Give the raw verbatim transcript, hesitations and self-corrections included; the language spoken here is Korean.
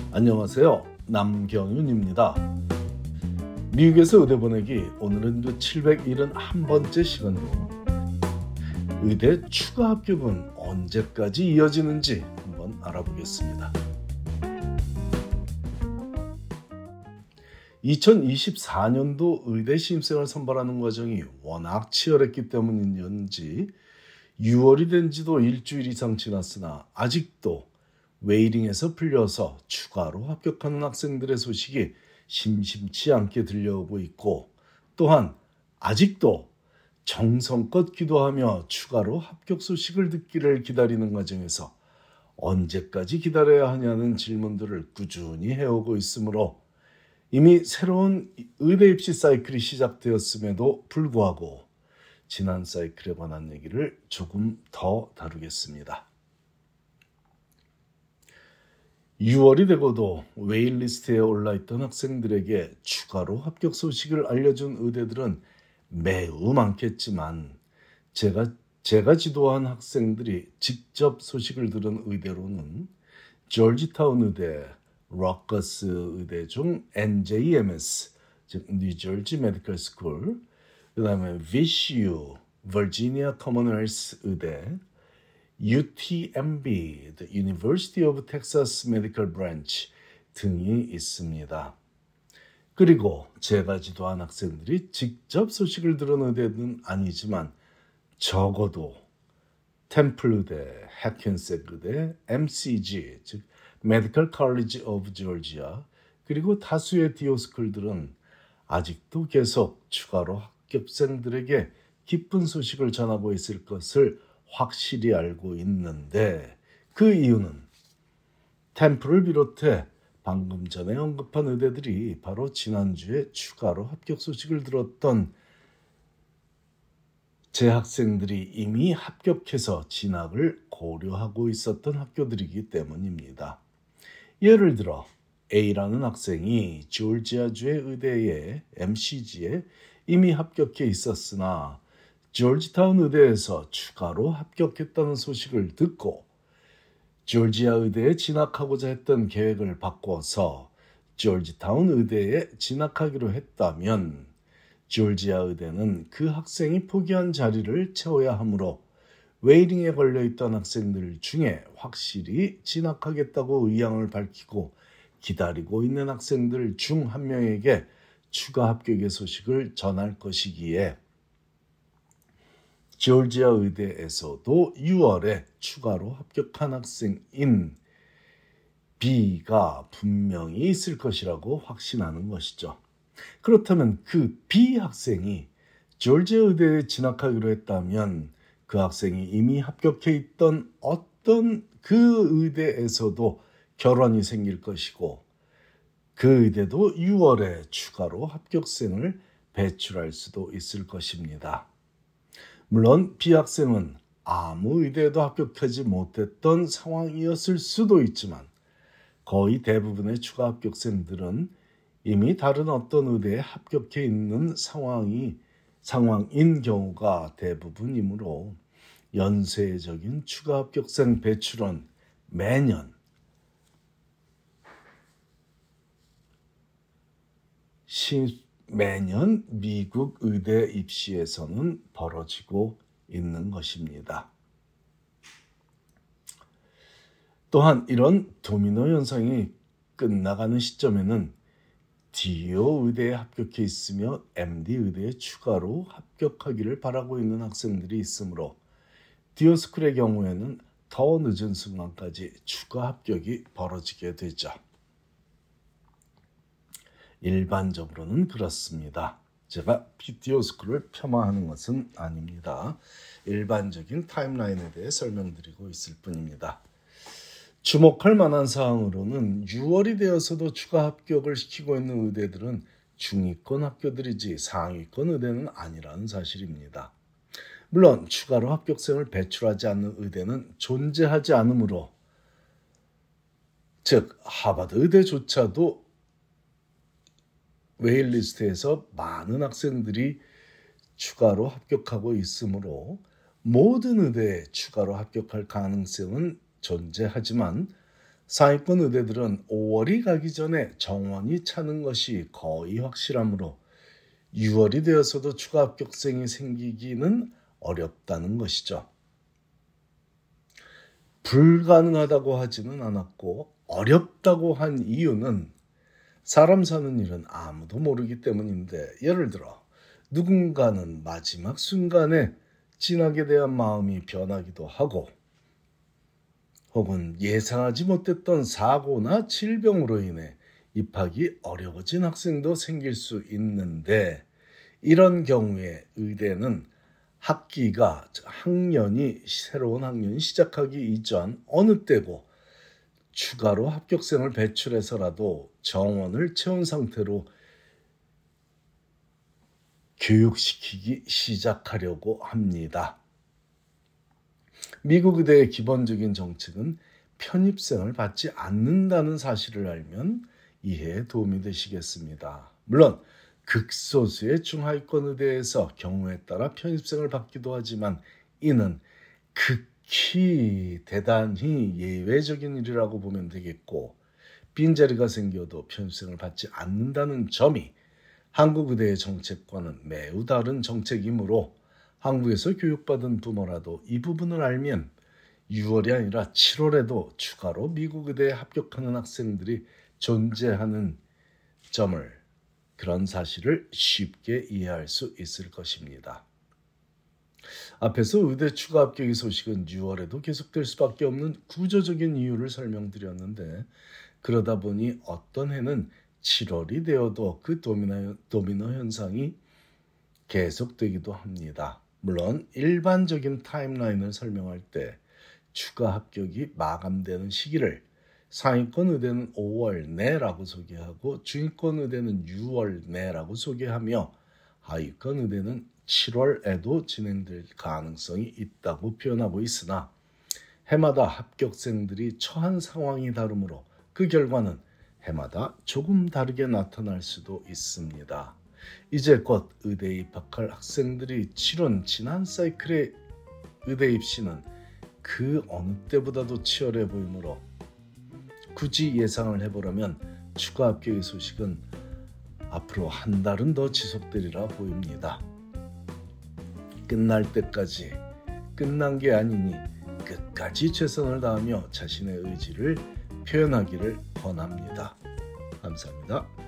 안녕하세요. 남경윤입니다. 미국에서 의대 보내기, 오늘은 칠백칠십일 번째 시간으로 의대 추가 합격은 언제까지 이어지는지 한번 알아보겠습니다. 이천이십사 년도 의대 신입생을 선발하는 과정이 워낙 치열했기 때문인지 유월이 된 지도 일주일 이상 지났으나 아직도 웨이팅에서 풀려서 추가로 합격하는 학생들의 소식이 심심치 않게 들려오고 있고, 또한 아직도 정성껏 기도하며 추가로 합격 소식을 듣기를 기다리는 과정에서 언제까지 기다려야 하냐는 질문들을 꾸준히 해오고 있으므로 이미 새로운 의대 입시 사이클이 시작되었음에도 불구하고 지난 사이클에 관한 얘기를 조금 더 다루겠습니다. 유월이 되고도 웨일리스트에 올라있던 학생들에게 추가로 합격 소식을 알려준 의대들은 매우 많겠지만 제가, 제가 지도한 학생들이 직접 소식을 들은 의대로는 조지타운 의대, 러커스 의대 중 엔제이엠에스, 즉 뉴저지 메디컬 스쿨, 그 다음에 브이씨유, 버지니아 커먼웰스 의대, 유티엠비, The University of Texas Medical Branch 등이 있습니다. 그리고 제가 지도한 학생들이 직접 소식을 들은 의대는 아니지만 적어도 템플 의대, 해켄색 의대, 엠씨지, 즉 Medical College of Georgia, 그리고 다수의 디오스쿨들은 아직도 계속 추가로 합격생들에게 기쁜 소식을 전하고 있을 것을 확실히 알고 있는데, 그 이유는 템플을 비롯해 방금 전에 언급한 의대들이 바로 지난주에 추가로 합격 소식을 들었던 제 학생들이 이미 합격해서 진학을 고려하고 있었던 학교들이기 때문입니다. 예를 들어 A라는 학생이 조지아주의 의대의 엠씨지에 이미 합격해 있었으나 조지타운 의대에서 추가로 합격했다는 소식을 듣고 조지아 의대에 진학하고자 했던 계획을 바꿔서 조지타운 의대에 진학하기로 했다면 조지아 의대는 그 학생이 포기한 자리를 채워야 하므로 웨이팅에 걸려있던 학생들 중에 확실히 진학하겠다고 의향을 밝히고 기다리고 있는 학생들 중 한 명에게 추가 합격의 소식을 전할 것이기에 조지아 의대에서도 유월에 추가로 합격한 학생인 B가 분명히 있을 것이라고 확신하는 것이죠. 그렇다면 그 B 학생이 조지아 의대에 진학하기로 했다면 그 학생이 이미 합격해 있던 어떤 그 의대에서도 결혼이 생길 것이고, 그 의대도 유월에 추가로 합격생을 배출할 수도 있을 것입니다. 물론 B 학생은 아무 의대에도 합격하지 못했던 상황이었을 수도 있지만 거의 대부분의 추가 합격생들은 이미 다른 어떤 의대에 합격해 있는 상황이, 상황인 경우가 대부분이므로 연쇄적인 추가 합격생 배출은 매년 시, 매년 미국 의대 입시에서는 벌어지고 있는 것입니다. 또한 이런 도미노 현상이 끝나가는 시점에는 디오 의대에 합격해 있으며 엠디 의대에 추가로 합격하기를 바라고 있는 학생들이 있으므로 디오스쿨의 경우에는 더 늦은 순간까지 추가 합격이 벌어지게 되죠. 일반적으로는 그렇습니다. 제가 디오스쿨을 폄하하는 것은 아닙니다. 일반적인 타임라인에 대해 설명드리고 있을 뿐입니다. 주목할 만한 사항으로는 유월이 되어서도 추가 합격을 시키고 있는 의대들은 중위권 학교들이지 상위권 의대는 아니라는 사실입니다. 물론 추가로 합격생을 배출하지 않는 의대는 존재하지 않으므로, 즉 하버드 의대조차도 웨일리스트에서 많은 학생들이 추가로 합격하고 있으므로 모든 의대에 추가로 합격할 가능성은 존재하지만 상위권 의대들은 오월이 가기 전에 정원이 차는 것이 거의 확실하므로 유월이 되어서도 추가 합격생이 생기기는 어렵다는 것이죠. 불가능하다고 하지는 않았고 어렵다고 한 이유는 사람 사는 일은 아무도 모르기 때문인데, 예를 들어 누군가는 마지막 순간에 진학에 대한 마음이 변하기도 하고, 혹은 예상하지 못했던 사고나 질병으로 인해 입학이 어려워진 학생도 생길 수 있는데, 이런 경우에 의대는 학기가 학년이 새로운 학년이 시작하기 이전 어느 때고 추가로 합격생을 배출해서라도 정원을 채운 상태로 교육시키기 시작하려고 합니다. 미국 의대의 기본적인 정책은 편입생을 받지 않는다는 사실을 알면 이해에 도움이 되시겠습니다. 물론 극소수의 중하위권 의대에서 경우에 따라 편입생을 받기도 하지만 이는 극히 대단히 예외적인 일이라고 보면 되겠고, 빈자리가 생겨도 편입생을 받지 않는다는 점이 한국 의대의 정책과는 매우 다른 정책이므로 한국에서 교육받은 부모라도 이 부분을 알면 유월이 아니라 칠월에도 추가로 미국 의대에 합격하는 학생들이 존재하는 점을, 그런 사실을 쉽게 이해할 수 있을 것입니다. 앞에서 의대 추가 합격의 소식은 유월에도 계속될 수밖에 없는 구조적인 이유를 설명드렸는데, 그러다 보니 어떤 해는 칠월이 되어도 그 도미노, 도미노 현상이 계속되기도 합니다. 물론 일반적인 타임라인을 설명할 때 추가 합격이 마감되는 시기를 상위권 의대는 오월 내라고 소개하고 중위권 의대는 유월 내라고 소개하며 하위권 의대는 칠월에도 진행될 가능성이 있다고 표현하고 있으나, 해마다 합격생들이 처한 상황이 다르므로 그 결과는 해마다 조금 다르게 나타날 수도 있습니다. 이제 곧 의대에 입학할 학생들이 치른 지난 사이클의 의대 입시는 그 어느 때보다도 치열해 보이므로 굳이 예상을 해보려면 추가 합격의 소식은 앞으로 한 달은 더 지속되리라 보입니다. 끝날 때까지 끝난 게 아니니 끝까지 최선을 다하며 자신의 의지를 표현하기를 권합니다. 감사합니다.